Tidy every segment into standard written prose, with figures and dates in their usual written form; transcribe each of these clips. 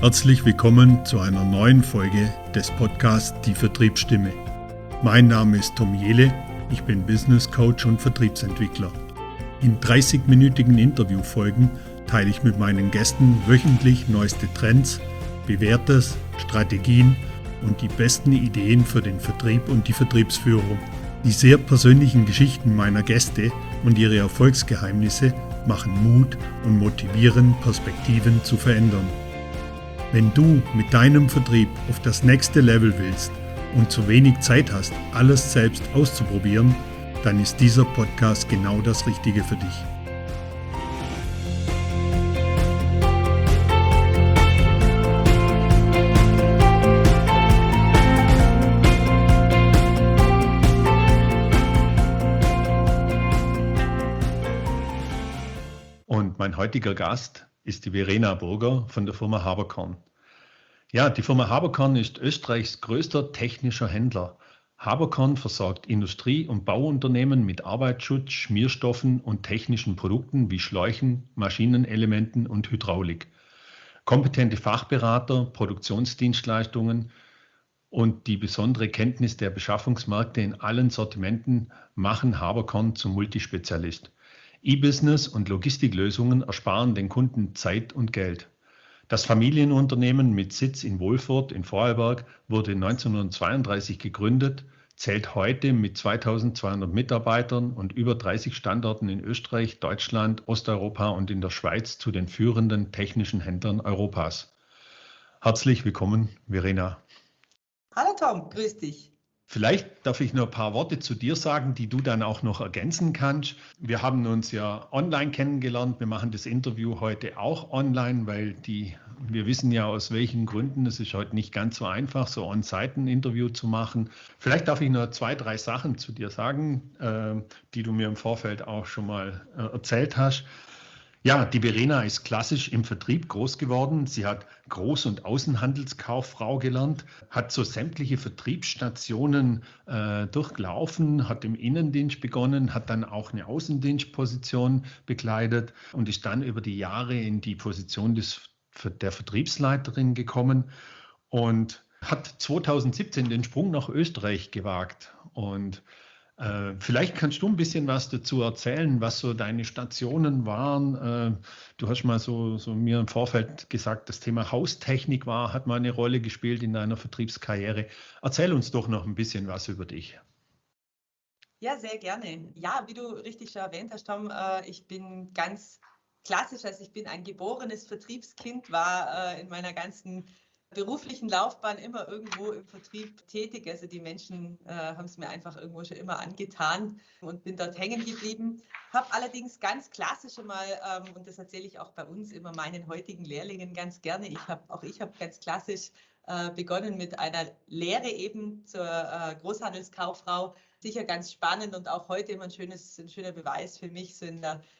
Herzlich willkommen zu einer neuen Folge des Podcasts Die Vertriebsstimme. Mein Name ist Tom Jehle, ich bin Business Coach und Vertriebsentwickler. In 30-minütigen Interviewfolgen teile ich mit meinen Gästen wöchentlich neueste Trends, Bewährtes, Strategien und die besten Ideen für den Vertrieb und die Vertriebsführung. Die sehr persönlichen Geschichten meiner Gäste und ihre Erfolgsgeheimnisse machen Mut und motivieren, Perspektiven zu verändern. Wenn du mit deinem Vertrieb auf das nächste Level willst und zu wenig Zeit hast, alles selbst auszuprobieren, dann ist dieser Podcast genau das Richtige für dich. Und mein heutiger Gast ist die Verena Burger von der Firma Haberkorn. Ja, die Firma Haberkorn ist Österreichs größter technischer Händler. Haberkorn versorgt Industrie- und Bauunternehmen mit Arbeitsschutz, Schmierstoffen und technischen Produkten wie Schläuchen, Maschinenelementen und Hydraulik. Kompetente Fachberater, Produktionsdienstleistungen und die besondere Kenntnis der Beschaffungsmärkte in allen Sortimenten machen Haberkorn zum Multispezialist. E-Business und Logistiklösungen ersparen den Kunden Zeit und Geld. Das Familienunternehmen mit Sitz in Wolfurt in Vorarlberg wurde 1932 gegründet, zählt heute mit 2200 Mitarbeitern und über 30 Standorten in Österreich, Deutschland, Osteuropa und in der Schweiz zu den führenden technischen Händlern Europas. Herzlich willkommen, Verena. Hallo Tom, grüß dich. Vielleicht darf ich noch ein paar Worte zu dir sagen, die du dann auch noch ergänzen kannst. Wir haben uns ja online kennengelernt. Wir machen das Interview heute auch online, weil wir wissen ja aus welchen Gründen, es ist heute nicht ganz so einfach, so on-site ein Interview zu machen. Vielleicht darf ich noch 2, 3 Sachen zu dir sagen, die du mir im Vorfeld auch schon mal erzählt hast. Ja, die Verena ist klassisch im Vertrieb groß geworden. Sie hat Groß- und Außenhandelskauffrau gelernt, hat so sämtliche Vertriebsstationen durchlaufen, hat im Innendienst begonnen, hat dann auch eine Außendienstposition bekleidet und ist dann über die Jahre in die Position der Vertriebsleiterin gekommen und hat 2017 den Sprung nach Österreich gewagt. Und vielleicht kannst du ein bisschen was dazu erzählen, was so deine Stationen waren. Du hast mal so mir im Vorfeld gesagt, das Thema Haustechnik hat mal eine Rolle gespielt in deiner Vertriebskarriere. Erzähl uns doch noch ein bisschen was über dich. Ja, sehr gerne. Ja, wie du richtig schon erwähnt hast, Tom, ich bin ganz klassisch, also ich bin ein geborenes Vertriebskind, war in meiner ganzen beruflichen Laufbahn immer irgendwo im Vertrieb tätig. Also die Menschen haben es mir einfach irgendwo schon immer angetan und bin dort hängen geblieben. Habe allerdings ganz klassisch mal, und das erzähle ich auch bei uns immer meinen heutigen Lehrlingen ganz gerne, ich habe ganz klassisch begonnen mit einer Lehre eben zur Großhandelskauffrau. Sicher ganz spannend und auch heute immer ein schöner Beweis für mich, so in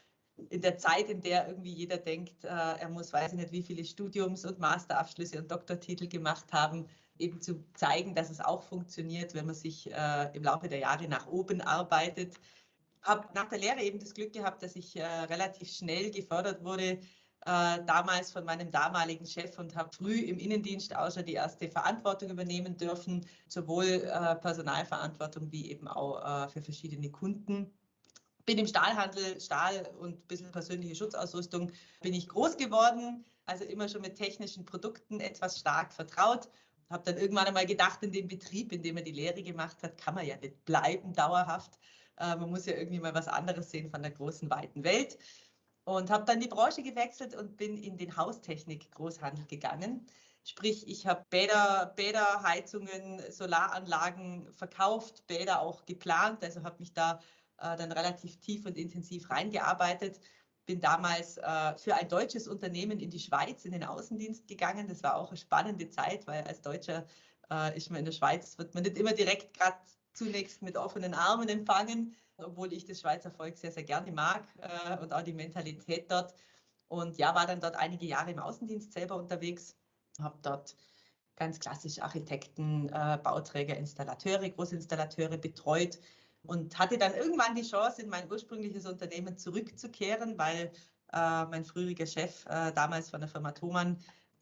der Zeit, in der irgendwie jeder denkt, er muss, weiß ich nicht, wie viele Studiums- und Masterabschlüsse und Doktortitel gemacht haben, eben zu zeigen, dass es auch funktioniert, wenn man sich im Laufe der Jahre nach oben arbeitet. Habe nach der Lehre eben das Glück gehabt, dass ich relativ schnell gefördert wurde, damals von meinem damaligen Chef und habe früh im Innendienst auch schon die erste Verantwortung übernehmen dürfen, sowohl Personalverantwortung wie eben auch für verschiedene Kunden. Bin im Stahlhandel, Stahl und ein bisschen persönliche Schutzausrüstung bin ich groß geworden, also immer schon mit technischen Produkten etwas stark vertraut. Habe dann irgendwann einmal gedacht, in dem Betrieb, in dem er die Lehre gemacht hat, kann man ja nicht bleiben dauerhaft. Man muss ja irgendwie mal was anderes sehen von der großen, weiten Welt. Und habe dann die Branche gewechselt und bin in den Haustechnik-Großhandel gegangen. Sprich, ich habe Bäder, Heizungen, Solaranlagen verkauft, Bäder auch geplant, also habe mich da dann relativ tief und intensiv reingearbeitet. Bin damals für ein deutsches Unternehmen in die Schweiz in den Außendienst gegangen. Das war auch eine spannende Zeit, weil als Deutscher ist man in der Schweiz, wird man nicht immer direkt gerade zunächst mit offenen Armen empfangen, obwohl ich das Schweizer Volk sehr, sehr gerne mag und auch die Mentalität dort. Und ja, war dann dort einige Jahre im Außendienst selber unterwegs, habe dort ganz klassisch Architekten, Bauträger, Installateure, Großinstallateure betreut und hatte dann irgendwann die Chance, in mein ursprüngliches Unternehmen zurückzukehren, weil mein früheriger Chef damals von der Firma Thomann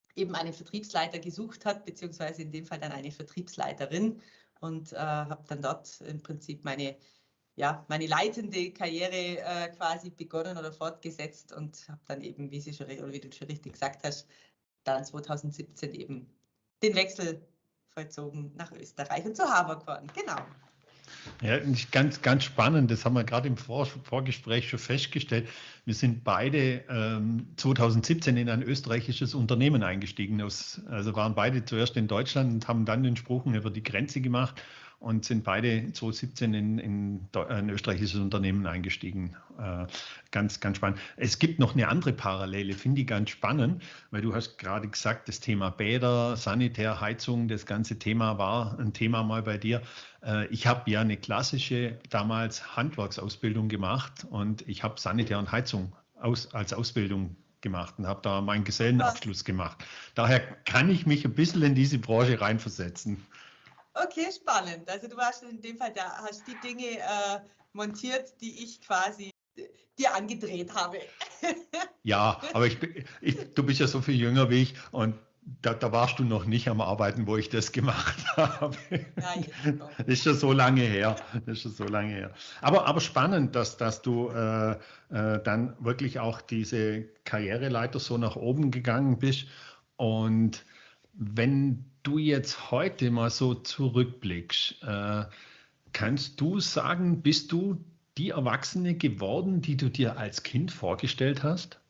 eben einen Vertriebsleiter gesucht hat, beziehungsweise in dem Fall dann eine Vertriebsleiterin, und habe dann dort im Prinzip meine leitende Karriere quasi begonnen oder fortgesetzt und habe dann eben, wie du schon richtig gesagt hast, dann 2017 eben den Wechsel vollzogen nach Österreich und zu Haberkorn. Genau. Ja, ganz, ganz spannend. Das haben wir gerade im Vorgespräch schon festgestellt. Wir sind beide 2017 in ein österreichisches Unternehmen eingestiegen. Also waren beide zuerst in Deutschland und haben dann den Sprung über die Grenze gemacht und sind beide 2017 in ein österreichisches Unternehmen eingestiegen. Ganz, ganz spannend. Es gibt noch eine andere Parallele, finde ich ganz spannend, weil du hast gerade gesagt, das Thema Bäder, Sanitär, Heizung, das ganze Thema war ein Thema mal bei dir. Ich habe ja eine klassische damals Handwerksausbildung gemacht und ich habe Sanitär und Heizung als Ausbildung gemacht und habe da meinen Gesellenabschluss gemacht. Daher kann ich mich ein bisschen in diese Branche reinversetzen. Okay, spannend. Also du warst in dem Fall, da hast die Dinge montiert, die ich quasi dir angedreht habe. Ja, aber du bist ja so viel jünger wie ich und da warst du noch nicht am Arbeiten, wo ich das gemacht habe. Ja, jetzt Das ist schon so lange her. Das ist schon so lange her. Aber spannend, dass du dann wirklich auch diese Karriereleiter so nach oben gegangen bist. Und wenn du jetzt heute mal so zurückblickst, kannst du sagen, bist du die Erwachsene geworden, die du dir als Kind vorgestellt hast?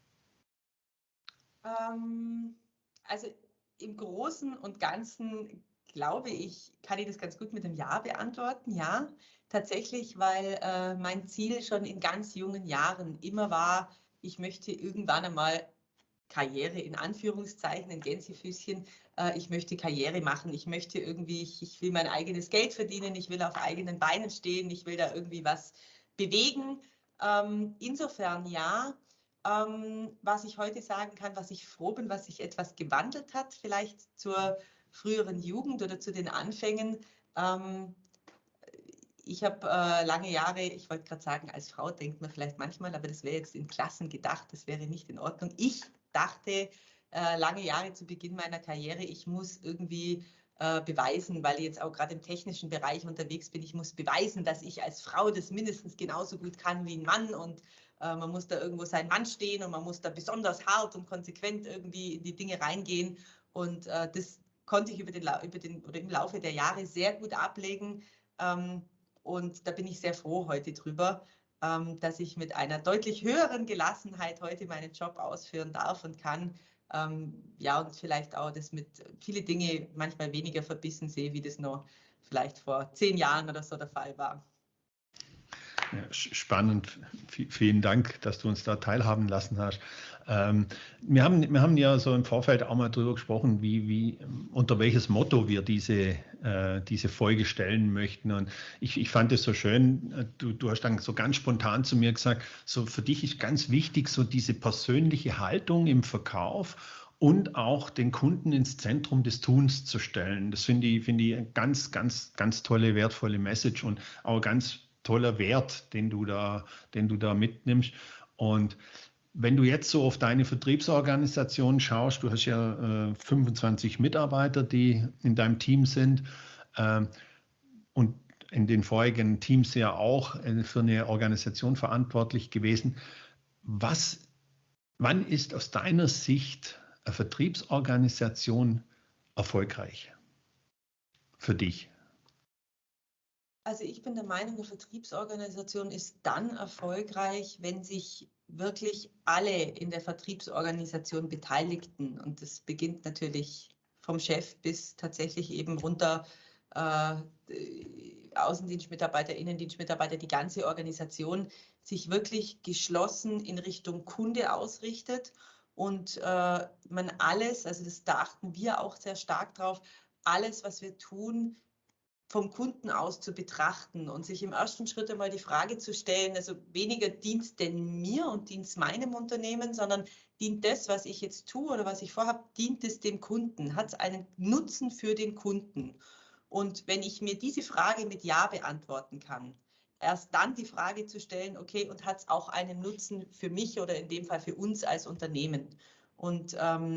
Also im Großen und Ganzen glaube ich, kann ich das ganz gut mit einem Ja beantworten. Ja, tatsächlich, weil mein Ziel schon in ganz jungen Jahren immer war, ich möchte irgendwann einmal Karriere in Anführungszeichen, in Gänsefüßchen. Ich möchte Karriere machen. Ich möchte irgendwie, ich will mein eigenes Geld verdienen. Ich will auf eigenen Beinen stehen. Ich will da irgendwie was bewegen. Insofern ja. Was ich heute sagen kann, was ich froh bin, was sich etwas gewandelt hat, vielleicht zur früheren Jugend oder zu den Anfängen. Ich habe lange Jahre, ich wollte gerade sagen, als Frau denkt man vielleicht manchmal, aber das wäre jetzt in Klassen gedacht, das wäre nicht in Ordnung. Ich dachte lange Jahre zu Beginn meiner Karriere, ich muss irgendwie beweisen, weil ich jetzt auch gerade im technischen Bereich unterwegs bin, ich muss beweisen, dass ich als Frau das mindestens genauso gut kann wie ein Mann, und man muss da irgendwo sein Mann stehen und man muss da besonders hart und konsequent irgendwie in die Dinge reingehen, und das konnte ich im Laufe der Jahre sehr gut ablegen. Und da bin ich sehr froh heute drüber, dass ich mit einer deutlich höheren Gelassenheit heute meinen Job ausführen darf und kann. Ja, und vielleicht auch das mit viele Dinge manchmal weniger verbissen sehe, wie das noch vielleicht vor 10 Jahren oder so der Fall war. Ja, spannend. Vielen Dank, dass du uns da teilhaben lassen hast. Wir haben ja so im Vorfeld auch mal darüber gesprochen, unter welches Motto wir diese Folge stellen möchten. Und ich fand es so schön, du hast dann so ganz spontan zu mir gesagt, so für dich ist ganz wichtig, so diese persönliche Haltung im Verkauf und auch den Kunden ins Zentrum des Tuns zu stellen. Das finde ich eine ganz, ganz, ganz tolle, wertvolle Message und auch ganz toller Wert, den du da mitnimmst. Und wenn du jetzt so auf deine Vertriebsorganisation schaust, du hast ja 25 Mitarbeiter, die in deinem Team sind, und in den vorigen Teams ja auch für eine Organisation verantwortlich gewesen. Wann ist aus deiner Sicht eine Vertriebsorganisation erfolgreich für dich? Also ich bin der Meinung, eine Vertriebsorganisation ist dann erfolgreich, wenn sich wirklich alle in der Vertriebsorganisation Beteiligten, und das beginnt natürlich vom Chef bis tatsächlich eben runter Außendienstmitarbeiter, Innendienstmitarbeiter, die ganze Organisation sich wirklich geschlossen in Richtung Kunde ausrichtet und man alles, also da achten wir auch sehr stark drauf, alles, was wir tun, vom Kunden aus zu betrachten und sich im ersten Schritt einmal die Frage zu stellen, also weniger dient denn mir und dient es meinem Unternehmen, sondern dient das, was ich jetzt tue oder was ich vorhabe, dient es dem Kunden? Hat es einen Nutzen für den Kunden? Und wenn ich mir diese Frage mit Ja beantworten kann, erst dann die Frage zu stellen, okay, und hat es auch einen Nutzen für mich oder in dem Fall für uns als Unternehmen? Und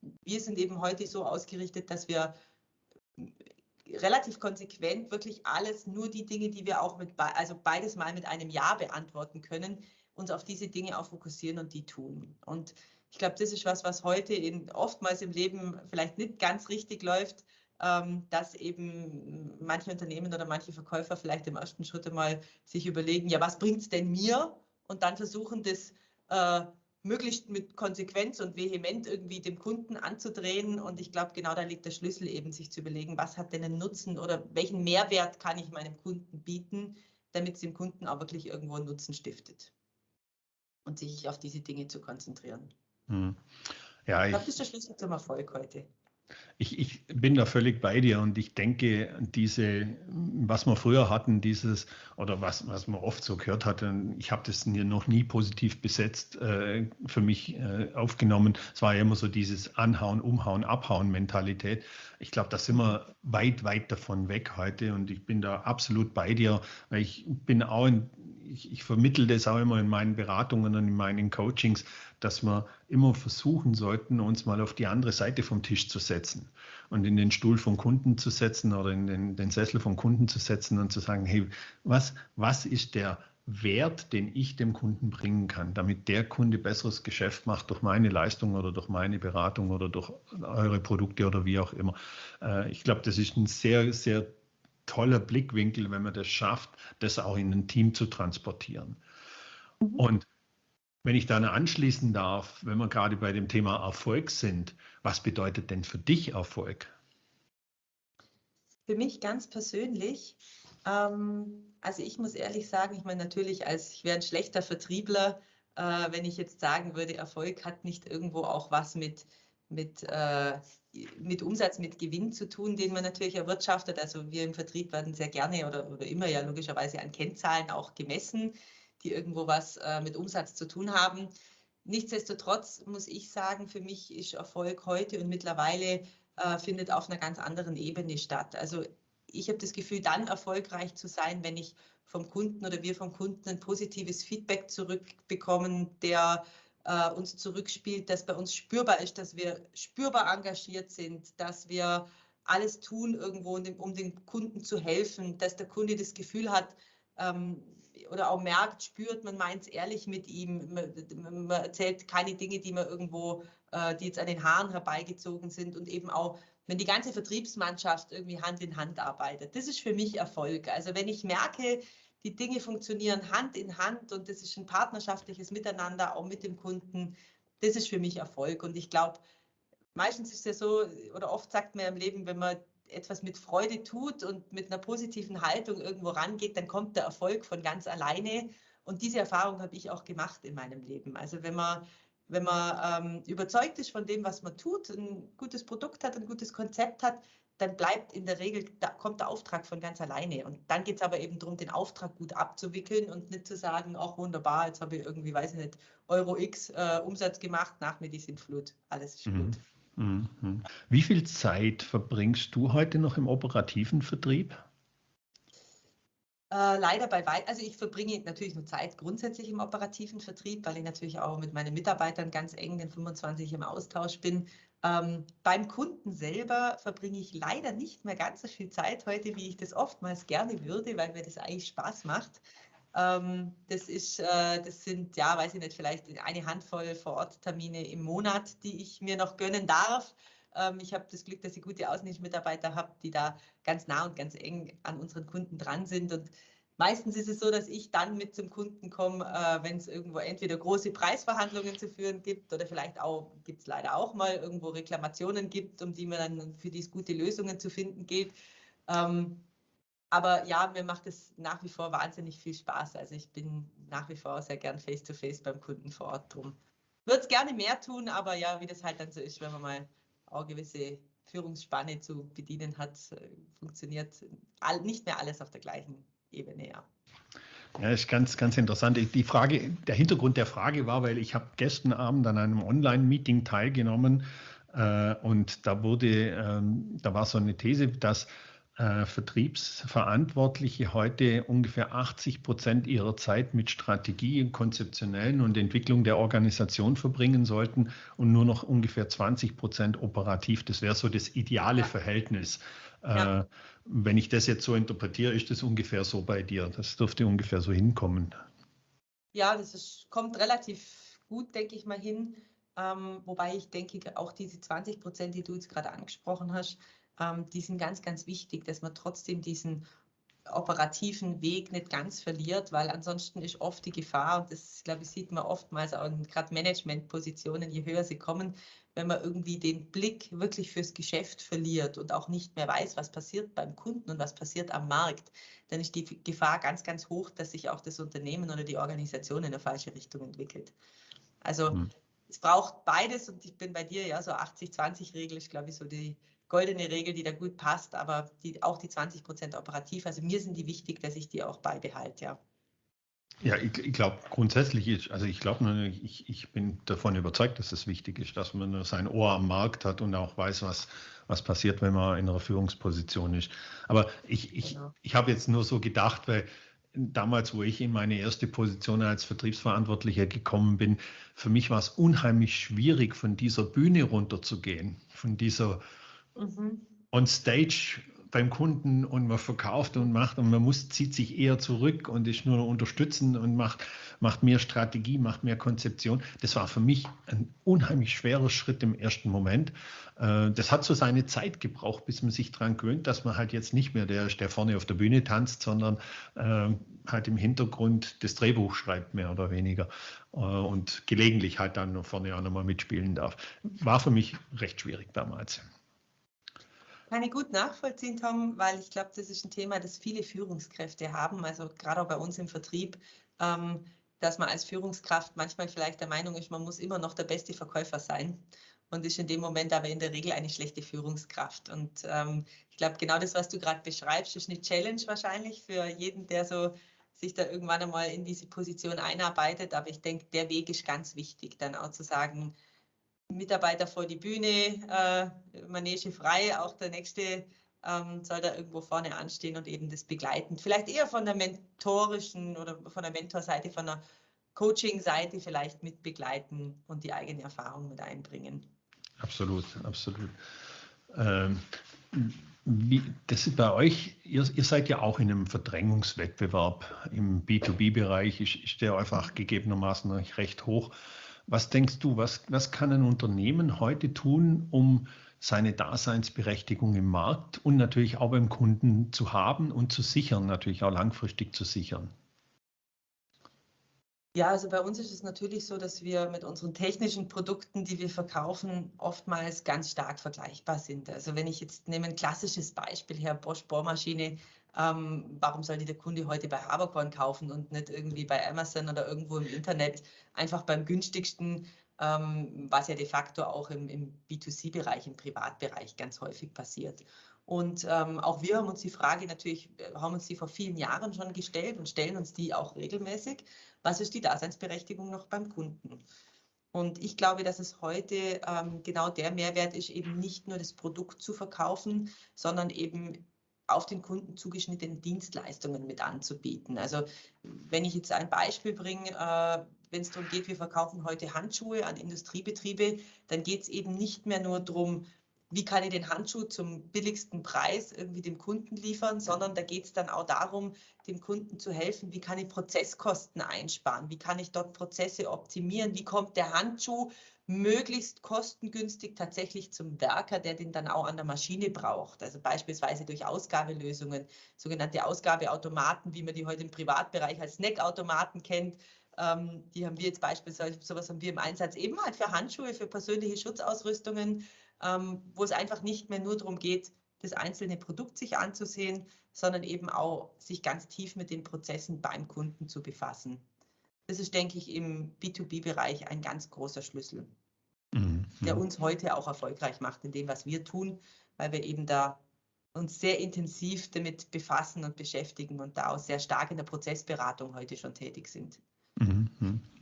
wir sind eben heute so ausgerichtet, dass wir relativ konsequent wirklich alles, nur die Dinge, die wir auch also beides mal mit einem Ja beantworten können, uns auf diese Dinge auch fokussieren und die tun. Und ich glaube, das ist was heute oftmals im Leben vielleicht nicht ganz richtig läuft, dass eben manche Unternehmen oder manche Verkäufer vielleicht im ersten Schritt einmal sich überlegen, ja, was bringt es denn mir? Und dann versuchen, das möglichst mit Konsequenz und vehement irgendwie dem Kunden anzudrehen. Und ich glaube, genau da liegt der Schlüssel eben, sich zu überlegen, was hat denn einen Nutzen oder welchen Mehrwert kann ich meinem Kunden bieten, damit es dem Kunden auch wirklich irgendwo einen Nutzen stiftet. Und sich auf diese Dinge zu konzentrieren. Ja, ich glaube, das ist der Schlüssel zum Erfolg heute. Ich bin da völlig bei dir und ich denke, was wir früher hatten, oder was man oft so gehört hatte, ich habe das noch nie positiv besetzt für mich aufgenommen. Es war ja immer so dieses Anhauen, Umhauen, Abhauen Mentalität. Ich glaube, da sind wir weit, weit davon weg heute und ich bin da absolut bei dir, weil ich vermittle das auch immer in meinen Beratungen und in meinen Coachings, dass wir immer versuchen sollten, uns mal auf die andere Seite vom Tisch zu setzen und in den Stuhl vom Kunden zu setzen oder in den Sessel vom Kunden zu setzen und zu sagen, hey, was ist der Wert, den ich dem Kunden bringen kann, damit der Kunde besseres Geschäft macht durch meine Leistung oder durch meine Beratung oder durch eure Produkte oder wie auch immer. Ich glaube, das ist ein sehr, sehr toller Blickwinkel, wenn man das schafft, das auch in ein Team zu transportieren. Und wenn ich dann anschließen darf, wenn wir gerade bei dem Thema Erfolg sind, was bedeutet denn für dich Erfolg? Für mich ganz persönlich, also ich muss ehrlich sagen, ich meine natürlich, ich wäre ein schlechter Vertriebler, wenn ich jetzt sagen würde, Erfolg hat nicht irgendwo auch was mit Umsatz, mit Gewinn zu tun, den man natürlich erwirtschaftet. Also wir im Vertrieb werden sehr gerne oder immer ja logischerweise an Kennzahlen auch gemessen, die irgendwo was mit Umsatz zu tun haben. Nichtsdestotrotz muss ich sagen, für mich ist Erfolg heute und mittlerweile findet auf einer ganz anderen Ebene statt. Also ich habe das Gefühl, dann erfolgreich zu sein, wenn ich vom Kunden oder wir vom Kunden ein positives Feedback zurückbekommen, der uns zurückspielt, dass bei uns spürbar ist, dass wir spürbar engagiert sind, dass wir alles tun irgendwo, um dem Kunden zu helfen, dass der Kunde das Gefühl hat, oder auch merkt, spürt, man meint es ehrlich mit ihm, man erzählt keine Dinge, die man irgendwo, die jetzt an den Haaren herbeigezogen sind und eben auch, wenn die ganze Vertriebsmannschaft irgendwie Hand in Hand arbeitet. Das ist für mich Erfolg. Also wenn ich merke, die Dinge funktionieren Hand in Hand und das ist ein partnerschaftliches Miteinander auch mit dem Kunden, das ist für mich Erfolg. Und ich glaube, meistens ist es ja so, oder oft sagt man im Leben, wenn man etwas mit Freude tut und mit einer positiven Haltung irgendwo rangeht, dann kommt der Erfolg von ganz alleine. Und diese Erfahrung habe ich auch gemacht in meinem Leben. Also wenn man überzeugt ist von dem, was man tut, ein gutes Produkt hat, ein gutes Konzept hat, dann bleibt in der Regel, da kommt der Auftrag von ganz alleine. Und dann geht es aber eben darum, den Auftrag gut abzuwickeln und nicht zu sagen, ach wunderbar, jetzt habe ich irgendwie, weiß ich nicht, Euro X Umsatz gemacht, nach mir die Sintflut, alles ist gut. Wie viel Zeit verbringst du heute noch im operativen Vertrieb? Leider also ich verbringe natürlich nur Zeit grundsätzlich im operativen Vertrieb, weil ich natürlich auch mit meinen Mitarbeitern ganz eng, den 25 im Austausch bin. Beim Kunden selber verbringe ich leider nicht mehr ganz so viel Zeit heute, wie ich das oftmals gerne würde, weil mir das eigentlich Spaß macht. Das sind, ja, weiß ich nicht, vielleicht eine Handvoll Vor-Ort-Termine im Monat, die ich mir noch gönnen darf. Ich habe das Glück, dass ich gute Außendienstmitarbeiter habe, die da ganz nah und ganz eng an unseren Kunden dran sind. Und meistens ist es so, dass ich dann mit zum Kunden komme, wenn es irgendwo entweder große Preisverhandlungen zu führen gibt oder vielleicht auch, gibt es leider auch mal, irgendwo Reklamationen gibt, für die es gute Lösungen zu finden gilt. Aber ja, mir macht es nach wie vor wahnsinnig viel Spaß. Also ich bin nach wie vor sehr gern face-to-face beim Kunden vor Ort drum. Würde es gerne mehr tun, aber ja, wie das halt dann so ist, wenn man mal auch gewisse Führungsspanne zu bedienen hat, funktioniert nicht mehr alles auf der gleichen Ebene, ja. Ja, ist ganz, ganz interessant. Der Hintergrund der Frage war, weil ich habe gestern Abend an einem Online-Meeting teilgenommen und da war so eine These, dass Vertriebsverantwortliche heute ungefähr 80% ihrer Zeit mit Strategie, konzeptionellen und Entwicklung der Organisation verbringen sollten und nur noch ungefähr 20% operativ. Das wäre so das ideale Verhältnis. Ja. Wenn ich das jetzt so interpretiere, ist das ungefähr so bei dir. Das dürfte ungefähr so hinkommen. Ja, kommt relativ gut, denke ich mal, hin. Wobei ich denke, auch diese 20%, die du jetzt gerade angesprochen hast, die sind ganz, ganz wichtig, dass man trotzdem diesen operativen Weg nicht ganz verliert, weil ansonsten ist oft die Gefahr, und das, glaube ich, sieht man oftmals auch in gerade Managementpositionen, je höher sie kommen, wenn man irgendwie den Blick wirklich fürs Geschäft verliert und auch nicht mehr weiß, was passiert beim Kunden und was passiert am Markt, dann ist die Gefahr ganz, ganz hoch, dass sich auch das Unternehmen oder die Organisation in eine falsche Richtung entwickelt. Also es braucht beides und ich bin bei dir, ja, so 80-20-Regel ist, glaube ich, so die goldene Regel, die da gut passt, aber auch die 20% operativ, also mir sind die wichtig, dass ich die auch beibehalte, ja. Ja, ich glaube grundsätzlich ich bin davon überzeugt, dass es wichtig ist, dass man sein Ohr am Markt hat und auch weiß, was passiert, wenn man in einer Führungsposition ist. Aber ich habe jetzt nur so gedacht, weil damals, wo ich in meine erste Position als Vertriebsverantwortlicher gekommen bin, für mich war es unheimlich schwierig, von dieser Bühne runterzugehen, von dieser on stage beim Kunden und man verkauft und macht und zieht sich eher zurück und ist nur unterstützen und macht mehr Strategie, macht mehr Konzeption. Das war für mich ein unheimlich schwerer Schritt im ersten Moment. Das hat so seine Zeit gebraucht, bis man sich daran gewöhnt, dass man halt jetzt nicht mehr der ist, der vorne auf der Bühne tanzt, sondern halt im Hintergrund das Drehbuch schreibt, mehr oder weniger. Und gelegentlich halt dann vorne auch nochmal mitspielen darf. War für mich recht schwierig damals. Kann ich gut nachvollziehen, Tom, weil ich glaube, das ist ein Thema, das viele Führungskräfte haben, also gerade auch bei uns im Vertrieb, dass man als Führungskraft manchmal vielleicht der Meinung ist, man muss immer noch der beste Verkäufer sein und ist in dem Moment aber in der Regel eine schlechte Führungskraft. Und ich glaube, genau das, was du gerade beschreibst, ist eine Challenge wahrscheinlich für jeden, der so sich da irgendwann einmal in diese Position einarbeitet. Aber ich denke, der Weg ist ganz wichtig, dann auch zu sagen, Mitarbeiter vor die Bühne, Manege frei, auch der nächste soll da irgendwo vorne anstehen und eben das begleiten. Vielleicht eher von der mentorischen oder von der Mentorseite, von der Coaching-Seite vielleicht mit begleiten und die eigene Erfahrung mit einbringen. Absolut, absolut. Das ist bei euch, ihr seid ja auch in einem Verdrängungswettbewerb im B2B-Bereich, ist der einfach gegebenermaßen recht hoch. Was denkst du, was kann ein Unternehmen heute tun, um seine Daseinsberechtigung im Markt und natürlich auch beim Kunden zu haben und zu sichern, natürlich auch langfristig zu sichern? Ja, also bei uns ist es natürlich so, dass wir mit unseren technischen Produkten, die wir verkaufen, oftmals ganz stark vergleichbar sind. Also wenn ich jetzt nehme ein klassisches Beispiel her, Bosch Bohrmaschine, warum soll die der Kunde heute bei Haberkorn kaufen und nicht irgendwie bei Amazon oder irgendwo im Internet, einfach beim günstigsten, was ja de facto auch im B2C-Bereich, im Privatbereich ganz häufig passiert. Und auch wir haben uns die Frage natürlich, haben uns die vor vielen Jahren schon gestellt und stellen uns die auch regelmäßig. Was ist die Daseinsberechtigung noch beim Kunden? Und ich glaube, dass es heute genau der Mehrwert ist, eben nicht nur das Produkt zu verkaufen, sondern eben auf den Kunden zugeschnittene Dienstleistungen mit anzubieten. Also wenn ich jetzt ein Beispiel bringe, wenn es darum geht, wir verkaufen heute Handschuhe an Industriebetriebe, dann geht es eben nicht mehr nur darum, wie kann ich den Handschuh zum billigsten Preis irgendwie dem Kunden liefern, sondern da geht es dann auch darum, dem Kunden zu helfen, wie kann ich Prozesskosten einsparen, wie kann ich dort Prozesse optimieren, wie kommt der Handschuh möglichst kostengünstig tatsächlich zum Werker, der den dann auch an der Maschine braucht. Also beispielsweise durch Ausgabelösungen, sogenannte Ausgabeautomaten, wie man die heute im Privatbereich als Snackautomaten kennt. Die haben wir jetzt beispielsweise, sowas haben wir im Einsatz eben halt für Handschuhe, für persönliche Schutzausrüstungen, wo es einfach nicht mehr nur darum geht, das einzelne Produkt sich anzusehen, sondern eben auch sich ganz tief mit den Prozessen beim Kunden zu befassen. Das ist, denke ich, im B2B-Bereich ein ganz großer Schlüssel, der uns heute auch erfolgreich macht in dem, was wir tun, weil wir eben da uns sehr intensiv damit befassen und beschäftigen und da auch sehr stark in der Prozessberatung heute schon tätig sind.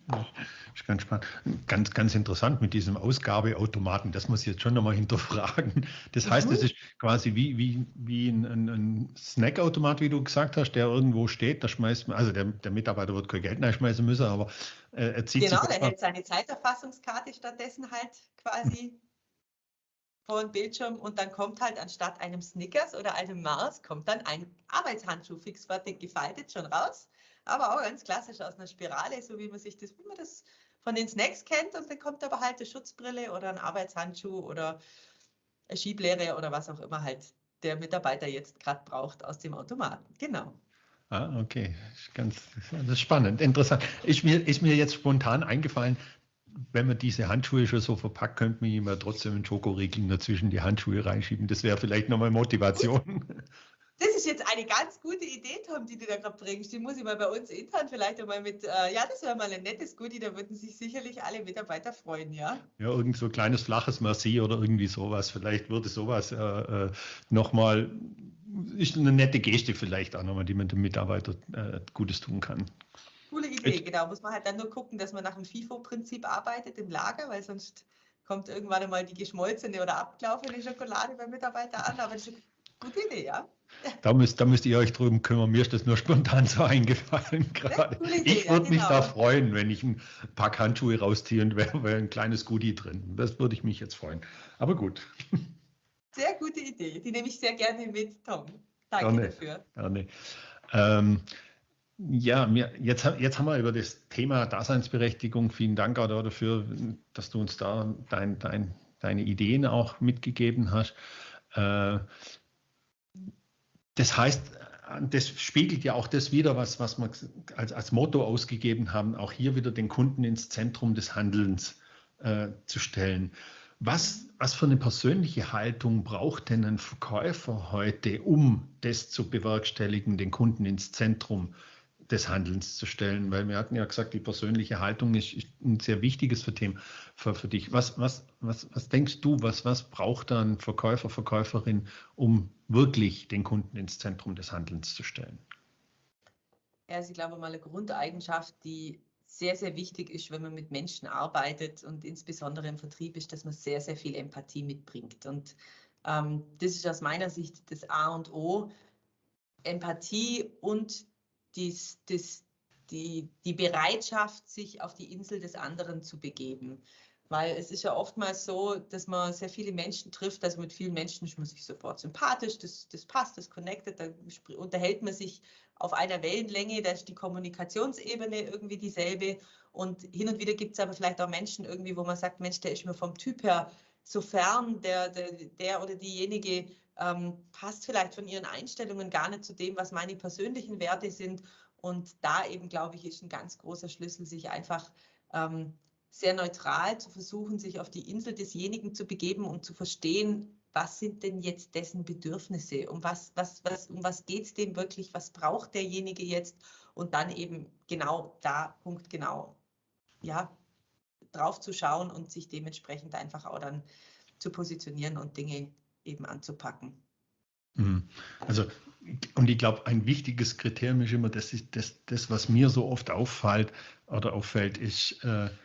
ist ganz spannend. Ganz interessant mit diesem Ausgabeautomaten. Das muss ich jetzt schon nochmal hinterfragen. Das heißt, es ist quasi wie ein Snackautomat, wie du gesagt hast, der irgendwo steht. Da schmeißt man, also der Mitarbeiter wird kein Geld reinschmeißen müssen, aber er zieht sich. Genau, der hält seine Zeiterfassungskarte stattdessen halt quasi vor den Bildschirm und dann kommt halt anstatt einem Snickers oder einem Mars, kommt dann ein Arbeitshandschuh fixfertig gefaltet schon raus, aber auch ganz klassisch aus einer Spirale, so wie man das von den Snacks kennt, und dann kommt aber halt eine Schutzbrille oder ein Arbeitshandschuh oder eine Schieblehre oder was auch immer halt der Mitarbeiter jetzt gerade braucht aus dem Automaten. Genau. Ah, okay. Das ist spannend, interessant. Ist mir jetzt spontan eingefallen, wenn man diese Handschuhe schon so verpackt, könnte man immer trotzdem einen Schokoriegel dazwischen die Handschuhe reinschieben. Das wäre vielleicht nochmal Motivation. Das ist jetzt eine ganz gute Idee, Tom, die du da gerade bringst. Die muss ich mal bei uns intern vielleicht einmal ja, das wäre mal ein nettes Goodie, da würden sich sicherlich alle Mitarbeiter freuen, ja. Ja, irgend so ein kleines flaches Merci oder irgendwie sowas. Vielleicht würde sowas nochmal, ist eine nette Geste vielleicht auch nochmal, die man dem Mitarbeiter Gutes tun kann. Coole Idee, genau. Muss man halt dann nur gucken, dass man nach dem FIFO-Prinzip arbeitet im Lager, weil sonst kommt irgendwann einmal die geschmolzene oder abgelaufene Schokolade beim Mitarbeiter an. Aber das ist eine gute Idee, ja. Da müsst ihr euch drüben kümmern. Mir ist das nur spontan so eingefallen gerade. Ich würde mich da freuen, wenn ich ein paar Handschuhe rausziehe und wäre ein kleines Goodie drin. Das würde ich mich jetzt freuen. Aber gut. Sehr gute Idee. Die nehme ich sehr gerne mit, Tom. Danke dafür. Gerne. Ja, jetzt haben wir über das Thema Daseinsberechtigung. Vielen Dank auch dafür, dass du uns da deine Ideen auch mitgegeben hast. Das heißt, das spiegelt ja auch das wider, was wir als Motto ausgegeben haben, auch hier wieder den Kunden ins Zentrum des Handelns zu stellen. Was für eine persönliche Haltung braucht denn ein Verkäufer heute, um das zu bewerkstelligen, den Kunden ins Zentrum des Handelns zu stellen? Weil wir hatten ja gesagt, die persönliche Haltung ist ein sehr wichtiges Thema für dich. Was denkst du, was braucht da ein Verkäufer, Verkäuferin, um wirklich den Kunden ins Zentrum des Handelns zu stellen? Ja, also ich glaube mal eine Grundeigenschaft, die sehr, sehr wichtig ist, wenn man mit Menschen arbeitet und insbesondere im Vertrieb, ist, dass man sehr, sehr viel Empathie mitbringt. Und das ist aus meiner Sicht das A und O. Empathie und die Bereitschaft, sich auf die Insel des anderen zu begeben. Weil es ist ja oftmals so, dass man sehr viele Menschen trifft, also mit vielen Menschen ist man sich sofort sympathisch, das passt, das connectet, da unterhält man sich auf einer Wellenlänge, da ist die Kommunikationsebene irgendwie dieselbe, und hin und wieder gibt es aber vielleicht auch Menschen irgendwie, wo man sagt, Mensch, der ist mir vom Typ her so fern, der oder diejenige passt vielleicht von ihren Einstellungen gar nicht zu dem, was meine persönlichen Werte sind, und da eben, glaube ich, ist ein ganz großer Schlüssel, sich einfach sehr neutral zu versuchen, sich auf die Insel desjenigen zu begeben und zu verstehen, was sind denn jetzt dessen Bedürfnisse, um was geht es dem wirklich, was braucht derjenige jetzt, und dann eben genau da, punktgenau, ja, drauf zu schauen und sich dementsprechend einfach auch dann zu positionieren und Dinge eben anzupacken. Also, und ich glaube, ein wichtiges Kriterium ist immer, das, was mir so oft auffällt, ist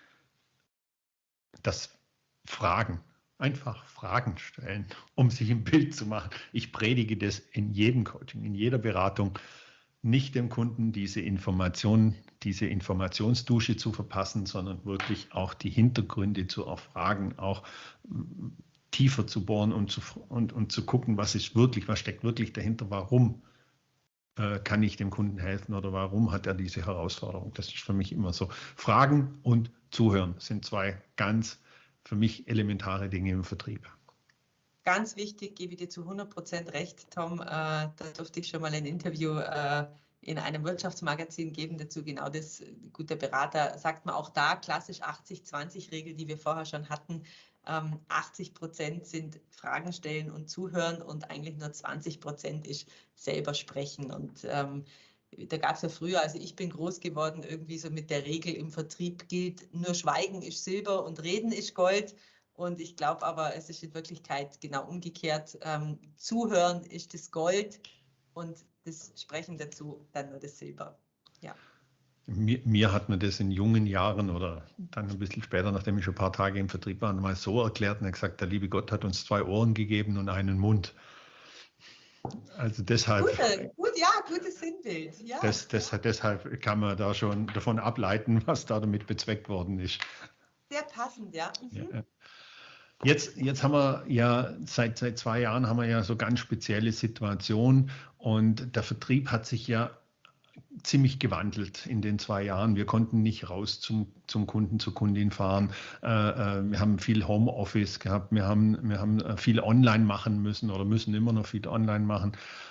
das Fragen. Einfach Fragen stellen, um sich ein Bild zu machen. Ich predige das in jedem Coaching, in jeder Beratung, nicht dem Kunden diese Informationsdusche zu verpassen, sondern wirklich auch die Hintergründe zu erfragen, auch tiefer zu bohren und zu gucken, was steckt wirklich dahinter, warum kann ich dem Kunden helfen oder warum hat er diese Herausforderung. Das ist für mich immer so. Fragen und Zuhören sind zwei ganz für mich elementare Dinge im Vertrieb. Ganz wichtig, gebe ich dir zu 100% recht, Tom. Da durfte ich schon mal ein Interview in einem Wirtschaftsmagazin geben dazu. Genau das, guter Berater sagt man auch da, klassisch 80-20-Regel, die wir vorher schon hatten. 80% sind Fragen stellen und zuhören und eigentlich nur 20% ist selber sprechen. Und da gab es ja früher, also ich bin groß geworden, irgendwie so mit der Regel im Vertrieb gilt, nur Schweigen ist Silber und Reden ist Gold. Und ich glaube aber, es ist in Wirklichkeit genau umgekehrt. Zuhören ist das Gold und das Sprechen dazu dann nur das Silber. Ja. Mir hat man das in jungen Jahren oder dann ein bisschen später, nachdem ich schon ein paar Tage im Vertrieb war, mal so erklärt und er gesagt, der liebe Gott hat uns 2 Ohren gegeben und einen Mund. Also deshalb, Gutes Sinnbild. Ja. deshalb kann man da schon davon ableiten, was da damit bezweckt worden ist. Sehr passend, ja. Ja. Jetzt haben wir ja seit 2 Jahren haben wir ja so ganz spezielle Situationen und der Vertrieb hat sich ja ziemlich gewandelt in den 2 Jahren. Wir konnten nicht raus zum Kunden, zur Kundin fahren. Wir haben viel Homeoffice gehabt. Wir haben viel online machen müssen oder müssen immer noch viel online machen.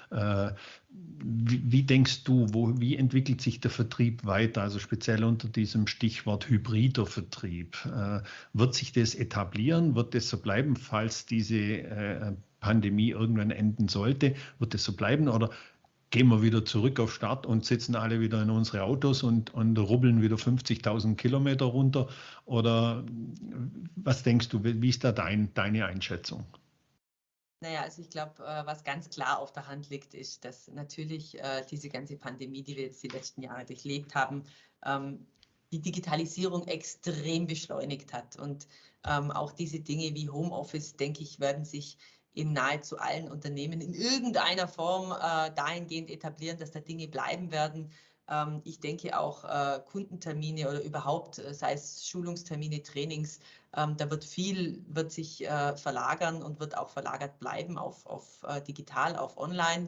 Wie denkst du, wie entwickelt sich der Vertrieb weiter? Also speziell unter diesem Stichwort hybrider Vertrieb. Wird sich das etablieren? Wird das so bleiben, falls diese Pandemie irgendwann enden sollte? Wird das so bleiben oder gehen wir wieder zurück auf Start und sitzen alle wieder in unsere Autos und rubbeln wieder 50.000 Kilometer runter? Oder was denkst du, wie ist da deine Einschätzung? Naja, also ich glaube, was ganz klar auf der Hand liegt, ist, dass natürlich diese ganze Pandemie, die wir jetzt die letzten Jahre durchlebt haben, die Digitalisierung extrem beschleunigt hat. Und auch diese Dinge wie Homeoffice, denke ich, werden sich in nahezu allen Unternehmen in irgendeiner Form dahingehend etablieren, dass da Dinge bleiben werden. Ich denke auch Kundentermine oder überhaupt, sei es Schulungstermine, Trainings, da wird sich verlagern und wird auch verlagert bleiben auf digital, auf online.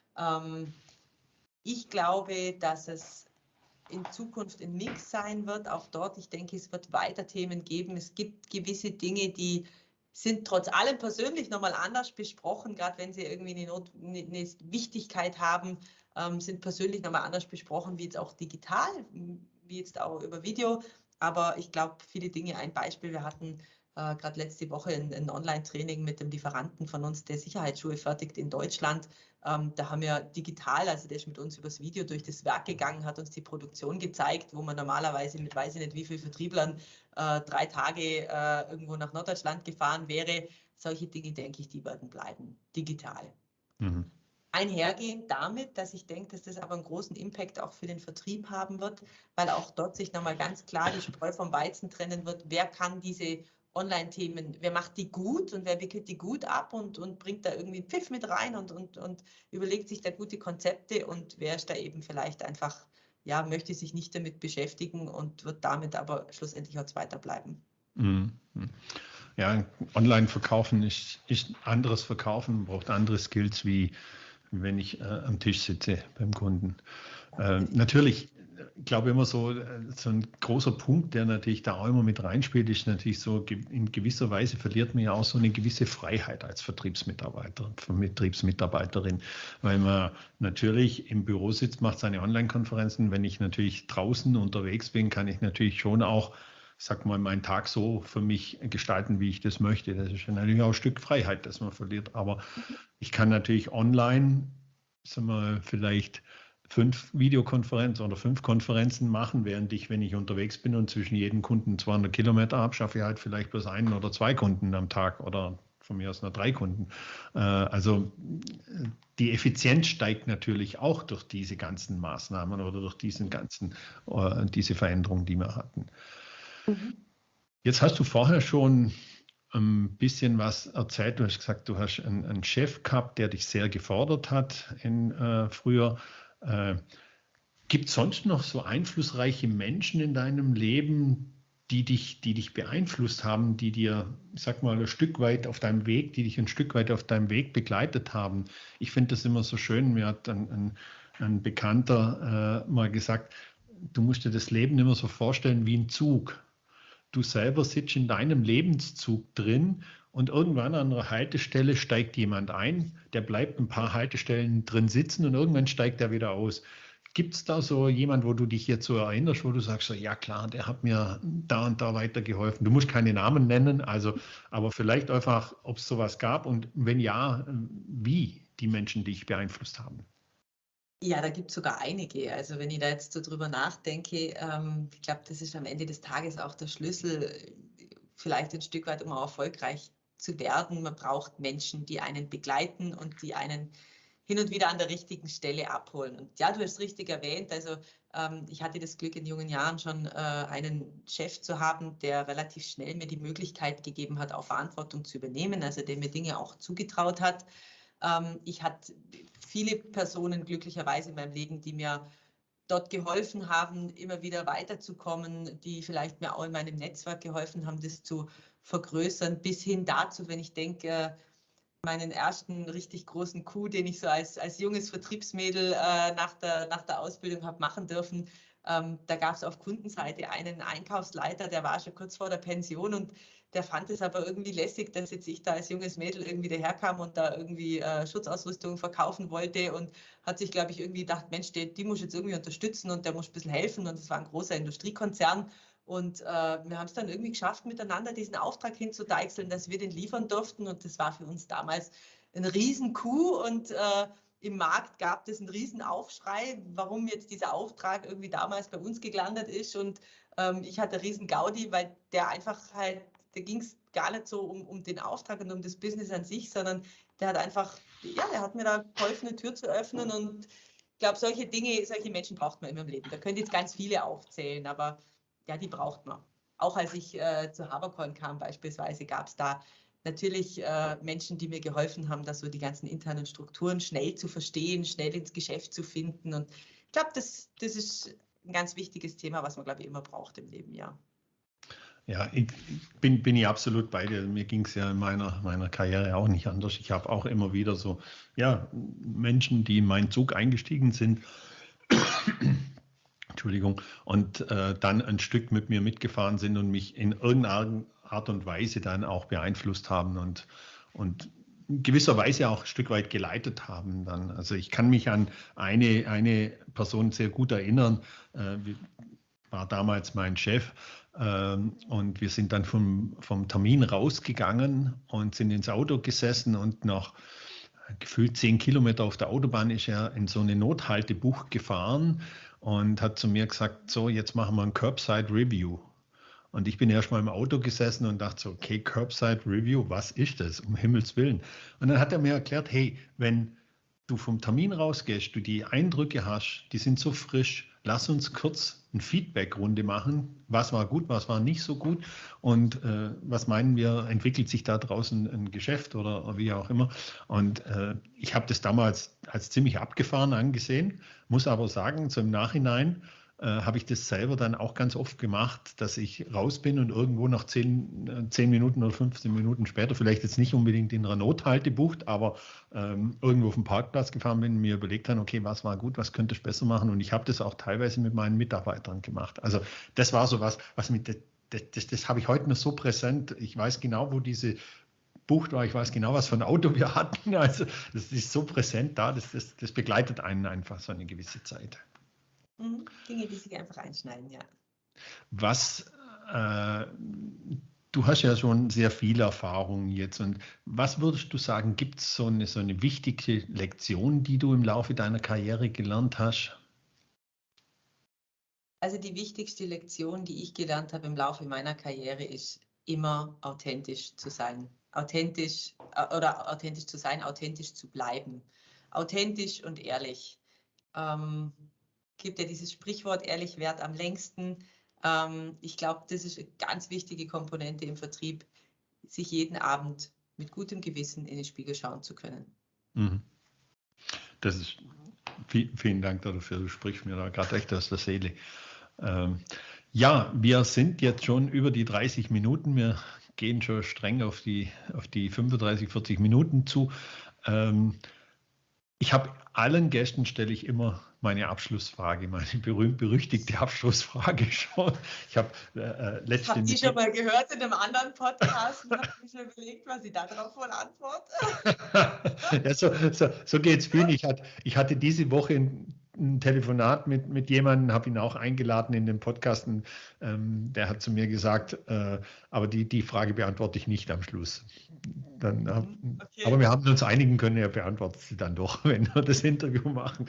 Ich glaube, dass es in Zukunft ein Mix sein wird, auch dort. Ich denke, es wird weiter Themen geben. Es gibt gewisse Dinge, die sind trotz allem persönlich nochmal anders besprochen, gerade wenn sie irgendwie eine Wichtigkeit haben, sind persönlich nochmal anders besprochen, wie jetzt auch digital, wie jetzt auch über Video. Aber ich glaube, viele Dinge, ein Beispiel, wir hatten gerade letzte Woche ein Online-Training mit dem Lieferanten von uns, der Sicherheitsschuhe fertigt in Deutschland. Da haben wir digital, also der ist mit uns übers Video durch das Werk gegangen, hat uns die Produktion gezeigt, wo man normalerweise mit weiß ich nicht wie vielen Vertrieblern 3 Tage irgendwo nach Norddeutschland gefahren wäre. Solche Dinge, denke ich, die werden bleiben, digital. Mhm. Einhergehend damit, dass ich denke, dass das aber einen großen Impact auch für den Vertrieb haben wird, weil auch dort sich nochmal ganz klar die Spreu vom Weizen trennen wird. Wer kann diese Online-Themen, wer macht die gut und wer wickelt die gut ab und bringt da irgendwie einen Pfiff mit rein und überlegt sich da gute Konzepte und wer ist da eben vielleicht einfach, ja, möchte sich nicht damit beschäftigen und wird damit aber schlussendlich auch Zweiter bleiben. Mhm. Ja, Online-Verkaufen ist anderes Verkaufen, braucht andere Skills, wie wenn ich am Tisch sitze beim Kunden. Natürlich, ich glaube immer so ein großer Punkt, der natürlich da auch immer mit reinspielt, ist natürlich so, in gewisser Weise verliert man ja auch so eine gewisse Freiheit als Vertriebsmitarbeiter, Vertriebsmitarbeiterin, weil man natürlich im Büro sitzt, macht seine Online-Konferenzen. Wenn ich natürlich draußen unterwegs bin, kann ich natürlich schon auch, sag mal, meinen Tag so für mich gestalten, wie ich das möchte. Das ist natürlich auch ein Stück Freiheit, das man verliert. Aber ich kann natürlich online, sagen wir, vielleicht 5 Videokonferenzen oder 5 Konferenzen machen, während wenn ich unterwegs bin und zwischen jedem Kunden 200 Kilometer habe, schaffe ich halt vielleicht bloß 1 oder 2 Kunden am Tag oder von mir aus nur 3 Kunden. Also die Effizienz steigt natürlich auch durch diese ganzen Maßnahmen oder durch diese Veränderungen, die wir hatten. Jetzt hast du vorher schon ein bisschen was erzählt. Du hast gesagt, du hast einen Chef gehabt, der dich sehr gefordert hat früher. Gibt es sonst noch so einflussreiche Menschen in deinem Leben, die dich beeinflusst haben, die dir, ich sag mal, ein Stück weit auf deinem Weg, die dich ein Stück weit auf deinem Weg begleitet haben? Ich finde das immer so schön. Mir hat ein Bekannter mal gesagt, du musst dir das Leben immer so vorstellen wie ein Zug. Du selber sitzt in deinem Lebenszug drin und irgendwann an einer Haltestelle steigt jemand ein, der bleibt ein paar Haltestellen drin sitzen und irgendwann steigt er wieder aus. Gibt es da so jemand, wo du dich jetzt so erinnerst, wo du sagst, so, ja klar, der hat mir da und da weitergeholfen? Du musst keine Namen nennen, aber vielleicht einfach, ob es sowas gab und wenn ja, wie die Menschen dich beeinflusst haben. Ja, da gibt es sogar einige. Also wenn ich da jetzt so drüber nachdenke, ich glaube, das ist am Ende des Tages auch der Schlüssel, vielleicht ein Stück weit, um auch erfolgreich zu werden. Man braucht Menschen, die einen begleiten und die einen hin und wieder an der richtigen Stelle abholen. Und ja, du hast richtig erwähnt, also ich hatte das Glück, in jungen Jahren schon einen Chef zu haben, der relativ schnell mir die Möglichkeit gegeben hat, auch Verantwortung zu übernehmen, also der mir Dinge auch zugetraut hat. Ich hatte viele Personen glücklicherweise in meinem Leben, die mir dort geholfen haben, immer wieder weiterzukommen, die vielleicht mir auch in meinem Netzwerk geholfen haben, das zu vergrößern, bis hin dazu, wenn ich denke, meinen ersten richtig großen Coup, den ich so als junges Vertriebsmädel nach der Ausbildung habe machen dürfen. Da gab es auf Kundenseite einen Einkaufsleiter, der war schon kurz vor der Pension und der fand es aber irgendwie lässig, dass jetzt ich da als junges Mädel irgendwie daherkam und da irgendwie Schutzausrüstung verkaufen wollte und hat sich, glaube ich, irgendwie gedacht, Mensch, die muss ich jetzt irgendwie unterstützen und der muss ein bisschen helfen und es war ein großer Industriekonzern. Und wir haben es dann irgendwie geschafft, miteinander diesen Auftrag hinzudeichseln, dass wir den liefern durften. Und das war für uns damals ein Riesen-Coup. Und im Markt gab es einen Riesenaufschrei, warum jetzt dieser Auftrag irgendwie damals bei uns gelandet ist. Und ich hatte Riesen-Gaudi, weil der einfach halt, da ging es gar nicht so um den Auftrag und um das Business an sich, sondern der hat einfach, ja, der hat mir da geholfen, eine Tür zu öffnen. Und ich glaube, solche Dinge, solche Menschen braucht man immer im Leben. Da könnt ihr jetzt ganz viele aufzählen, aber ja, die braucht man. Auch als ich zu Habercorn kam beispielsweise, gab es da natürlich Menschen, die mir geholfen haben, da so die ganzen internen Strukturen schnell zu verstehen, schnell ins Geschäft zu finden. Und ich glaube, das ist ein ganz wichtiges Thema, was man, glaube ich, immer braucht im Leben, ja. Ja, ich bin ich absolut bei dir. Mir ging es ja in meiner Karriere auch nicht anders. Ich habe auch immer wieder so, ja, Menschen, die in meinen Zug eingestiegen sind, Entschuldigung, und dann ein Stück mit mir mitgefahren sind und mich in irgendeiner Art und Weise dann auch beeinflusst haben und in gewisser Weise auch ein Stück weit geleitet haben dann. Also ich kann mich an eine Person sehr gut erinnern, war damals mein Chef, und wir sind dann vom Termin rausgegangen und sind ins Auto gesessen und nach gefühlt 10 Kilometer auf der Autobahn ist er in so eine Nothaltebucht gefahren und hat zu mir gesagt, so, jetzt machen wir ein Curbside Review. Und ich bin erst mal im Auto gesessen und dachte so, okay, Curbside Review, was ist das, um Himmels Willen? Und dann hat er mir erklärt, hey, wenn du vom Termin rausgehst, du die Eindrücke hast, die sind so frisch, lass uns kurz eine Feedback-Runde machen. Was war gut, was war nicht so gut und was meinen wir, entwickelt sich da draußen ein Geschäft oder wie auch immer. Und ich habe das damals als ziemlich abgefahren angesehen, muss aber sagen, so im Nachhinein habe ich das selber dann auch ganz oft gemacht, dass ich raus bin und irgendwo nach 10 Minuten oder 15 Minuten später, vielleicht jetzt nicht unbedingt in einer Nothaltebucht, aber irgendwo auf dem Parkplatz gefahren bin und mir überlegt habe, okay, was war gut, was könnte ich besser machen, und ich habe das auch teilweise mit meinen Mitarbeitern gemacht. Also das war so was das habe ich heute noch so präsent. Ich weiß genau, wo diese Bucht war, ich weiß genau, was für ein Auto wir hatten. Also das ist so präsent da, das begleitet einen einfach so eine gewisse Zeit. Dinge, die sich einfach einschneiden, ja. Du hast ja schon sehr viel Erfahrung jetzt, und was würdest du sagen, gibt es so eine wichtige Lektion, die du im Laufe deiner Karriere gelernt hast? Also die wichtigste Lektion, die ich gelernt habe im Laufe meiner Karriere, ist immer authentisch zu sein. Authentisch zu sein, authentisch zu bleiben. Authentisch und ehrlich. Gibt ja dieses Sprichwort, ehrlich währt am längsten. Ich glaube, das ist eine ganz wichtige Komponente im Vertrieb, sich jeden Abend mit gutem Gewissen in den Spiegel schauen zu können. Das ist, vielen Dank dafür, du sprichst mir da gerade echt aus der Seele. Ja, wir sind jetzt schon über die 30 Minuten, wir gehen schon streng auf die 35, 40 Minuten zu. Ich habe allen Gästen, stelle ich immer meine Abschlussfrage, meine berühmt-berüchtigte Abschlussfrage schon. Ich habe letztens. Habt ihr schon mal gehört in einem anderen Podcast und habt mir schon überlegt, was ich darauf wohl antworte? Ja, so geht es vielen. Ich hatte diese Woche ein Telefonat mit jemandem, habe ihn auch eingeladen in den Podcast. Der hat zu mir gesagt, aber die Frage beantworte ich nicht am Schluss. Okay. Aber wir haben uns einigen können, er beantwortet sie dann doch, wenn wir das Interview machen.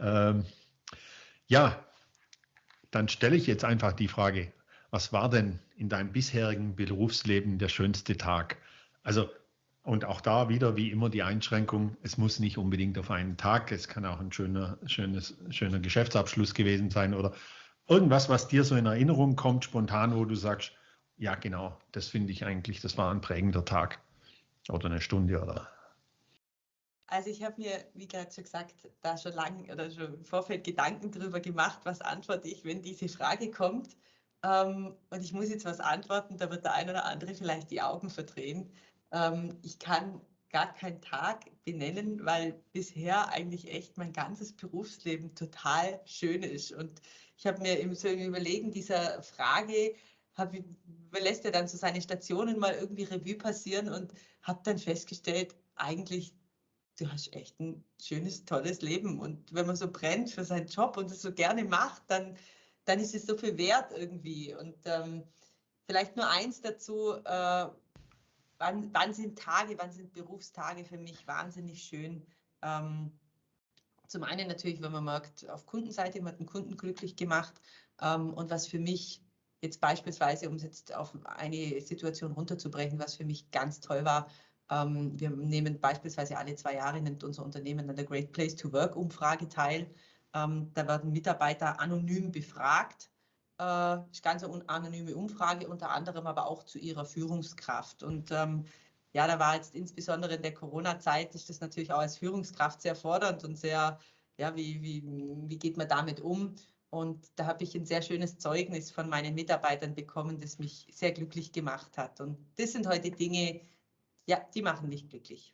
Ja, dann stelle ich jetzt einfach die Frage, was war denn in deinem bisherigen Berufsleben der schönste Tag? Also Und auch da wieder wie immer die Einschränkung, es muss nicht unbedingt auf einen Tag, es kann auch ein schöner Geschäftsabschluss gewesen sein oder irgendwas, was dir so in Erinnerung kommt, spontan, wo du sagst, ja genau, das finde ich eigentlich, das war ein prägender Tag oder eine Stunde oder. Also ich habe mir, wie gerade schon gesagt, da schon lange oder schon im Vorfeld Gedanken darüber gemacht, was antworte ich, wenn diese Frage kommt. Und ich muss jetzt was antworten, da wird der ein oder andere vielleicht die Augen verdrehen. Ich kann gar keinen Tag benennen, weil bisher eigentlich echt mein ganzes Berufsleben total schön ist. Und ich habe mir so im Überlegen dieser Frage, lässt er dann so seine Stationen mal irgendwie Revue passieren und habe dann festgestellt, eigentlich, du hast echt ein schönes, tolles Leben. Und wenn man so brennt für seinen Job und es so gerne macht, dann ist es so viel wert irgendwie. Und vielleicht nur eins dazu, wann sind Berufstage für mich wahnsinnig schön? Zum einen natürlich, wenn man merkt, auf Kundenseite, man hat einen Kunden glücklich gemacht. Und was für mich jetzt beispielsweise, um es jetzt auf eine Situation runterzubrechen, was für mich ganz toll war, wir nehmen beispielsweise alle 2 Jahre, nimmt unser Unternehmen an der Great Place to Work Umfrage teil. Da werden Mitarbeiter anonym befragt. Das ist ganz eine anonyme Umfrage, unter anderem aber auch zu ihrer Führungskraft. Und ja, da war jetzt insbesondere in der Corona-Zeit, ist das natürlich auch als Führungskraft sehr fordernd und sehr, ja, wie geht man damit um? Und da habe ich ein sehr schönes Zeugnis von meinen Mitarbeitern bekommen, das mich sehr glücklich gemacht hat. Und das sind heute Dinge, ja, die machen mich glücklich.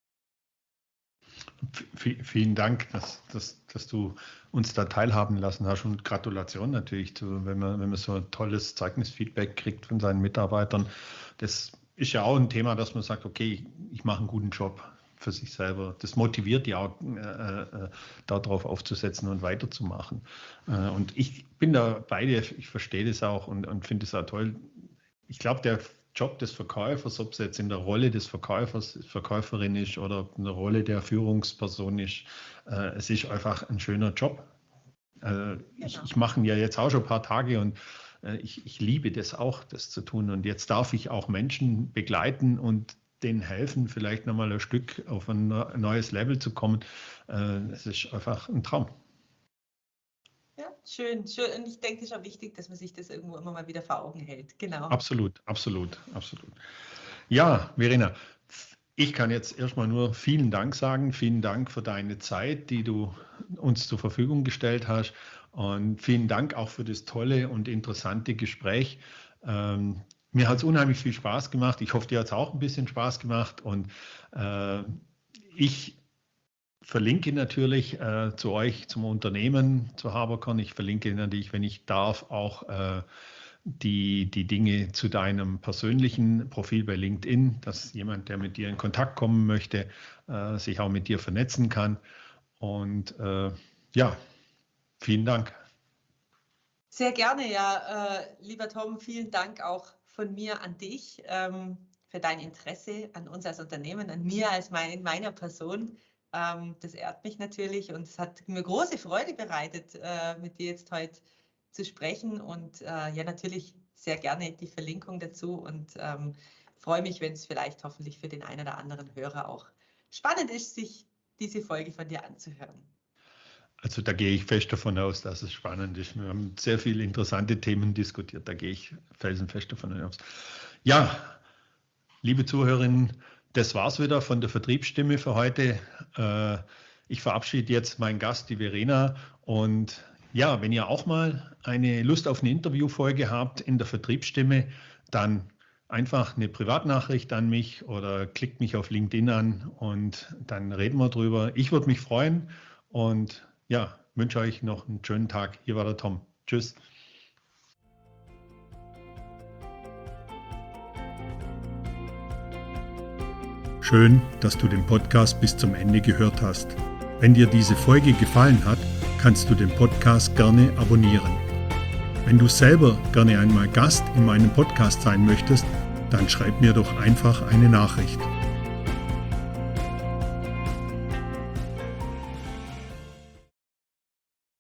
Vielen Dank, dass du uns da teilhaben lassen hast und Gratulation natürlich, wenn man so ein tolles Zeugnisfeedback kriegt von seinen Mitarbeitern. Das ist ja auch ein Thema, dass man sagt, okay, ich mache einen guten Job für sich selber. Das motiviert ja auch, darauf aufzusetzen und weiterzumachen. Und ich bin da bei dir, ich verstehe das auch und finde es auch toll. Ich glaube, der Job des Verkäufers, ob es jetzt in der Rolle des Verkäufers, Verkäuferin ist oder in der Rolle der Führungsperson ist, es ist einfach ein schöner Job. Genau. Ich mache ihn ja jetzt auch schon ein paar Tage und ich liebe das auch, das zu tun. Und jetzt darf ich auch Menschen begleiten und denen helfen, vielleicht nochmal ein Stück auf ein neues Level zu kommen. Es ist einfach ein Traum. Ja, schön, schön. Und ich denke, es ist auch wichtig, dass man sich das irgendwo immer mal wieder vor Augen hält. Genau. Absolut. Ja, Verena, ich kann jetzt erstmal nur vielen Dank sagen. Vielen Dank für deine Zeit, die du uns zur Verfügung gestellt hast. Und vielen Dank auch für das tolle und interessante Gespräch. Mir hat es unheimlich viel Spaß gemacht. Ich hoffe, dir hat es auch ein bisschen Spaß gemacht. Und ich verlinke natürlich zu euch, zum Unternehmen, zu Haberkorn. Ich verlinke natürlich, wenn ich darf, auch die Dinge zu deinem persönlichen Profil bei LinkedIn, dass jemand, der mit dir in Kontakt kommen möchte, sich auch mit dir vernetzen kann. Und ja, vielen Dank. Sehr gerne, ja. Lieber Tom, vielen Dank auch von mir an dich für dein Interesse an uns als Unternehmen, an mir in meiner Person. Das ehrt mich natürlich und es hat mir große Freude bereitet, mit dir jetzt heute zu sprechen und ja, natürlich sehr gerne die Verlinkung dazu und freue mich, wenn es vielleicht hoffentlich für den einen oder anderen Hörer auch spannend ist, sich diese Folge von dir anzuhören. Also da gehe ich fest davon aus, dass es spannend ist. Wir haben sehr viele interessante Themen diskutiert, da gehe ich felsenfest davon aus. Ja, liebe Zuhörerinnen, das war's wieder von der Vertriebsstimme für heute. Ich verabschiede jetzt meinen Gast, die Verena. Und ja, wenn ihr auch mal eine Lust auf eine Interviewfolge habt in der Vertriebsstimme, dann einfach eine Privatnachricht an mich oder klickt mich auf LinkedIn an und dann reden wir drüber. Ich würde mich freuen und ja, wünsche euch noch einen schönen Tag. Hier war der Tom. Tschüss. Schön, dass du den Podcast bis zum Ende gehört hast. Wenn dir diese Folge gefallen hat, kannst du den Podcast gerne abonnieren. Wenn du selber gerne einmal Gast in meinem Podcast sein möchtest, dann schreib mir doch einfach eine Nachricht.